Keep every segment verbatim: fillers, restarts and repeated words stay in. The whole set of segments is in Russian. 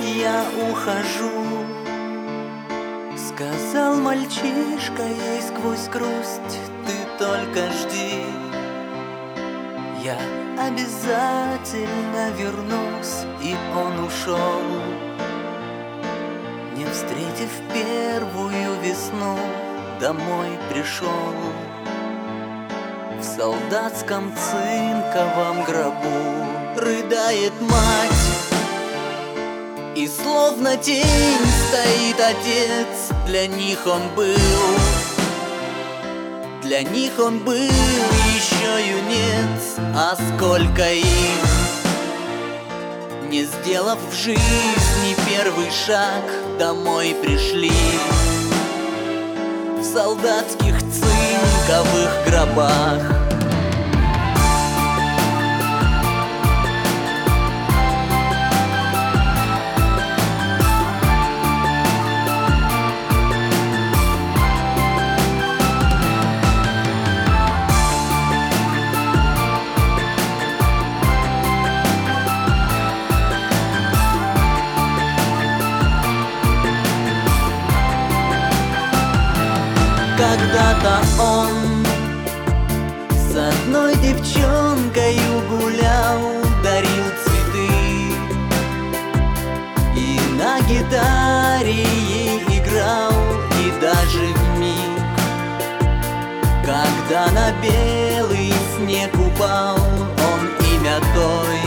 я ухожу. Сказал мальчишка ей сквозь грусть: ты только жди, я обязательно вернусь. И он ушел, не встретив первую весну, домой пришел. В солдатском цинковом гробу рыдает мать, и словно тень стоит отец. Для них он был, для них он был еще юнец. А сколько их, не сделав в жизни первый шаг, домой пришли в солдатских цинковых гробах. Когда-то он с одной девчонкою гулял, дарил цветы и на гитаре ей играл. И даже вмиг, когда на белый снег упал, он имя той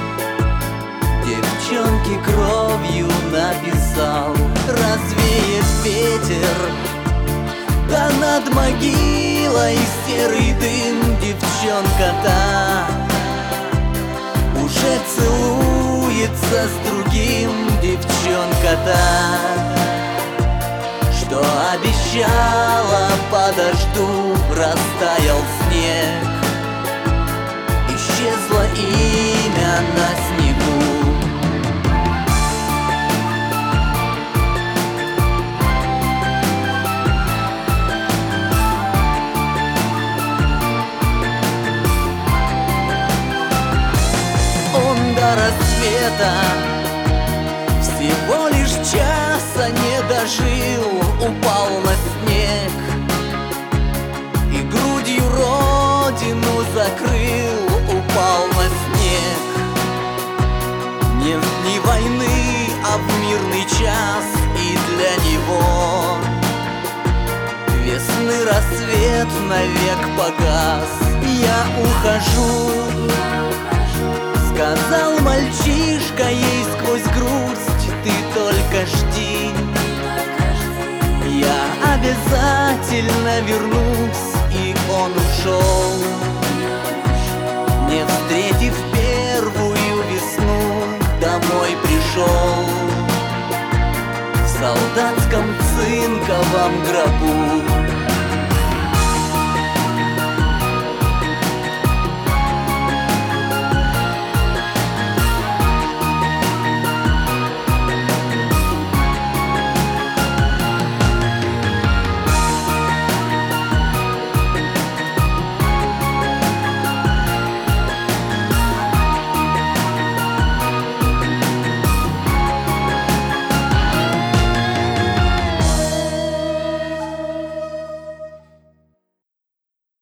девчонки кровью написал. Развеет ветер, да над могилой серый дым, девчонка-то уже целуется с другим. Девчонка-то, что обещала, подожду, растаял снег, исчезло имя на снегу. До рассвета всего лишь часа не дожил, упал на снег и грудью родину закрыл. Упал на снег не в дни войны, а в мирный час. И для него весны рассвет навек погас. Я ухожу, сказал мальчишка ей сквозь грусть, ты только жди, я обязательно вернусь. И он ушел, не встретив первую весну, домой пришел в солдатском цинковом гробу.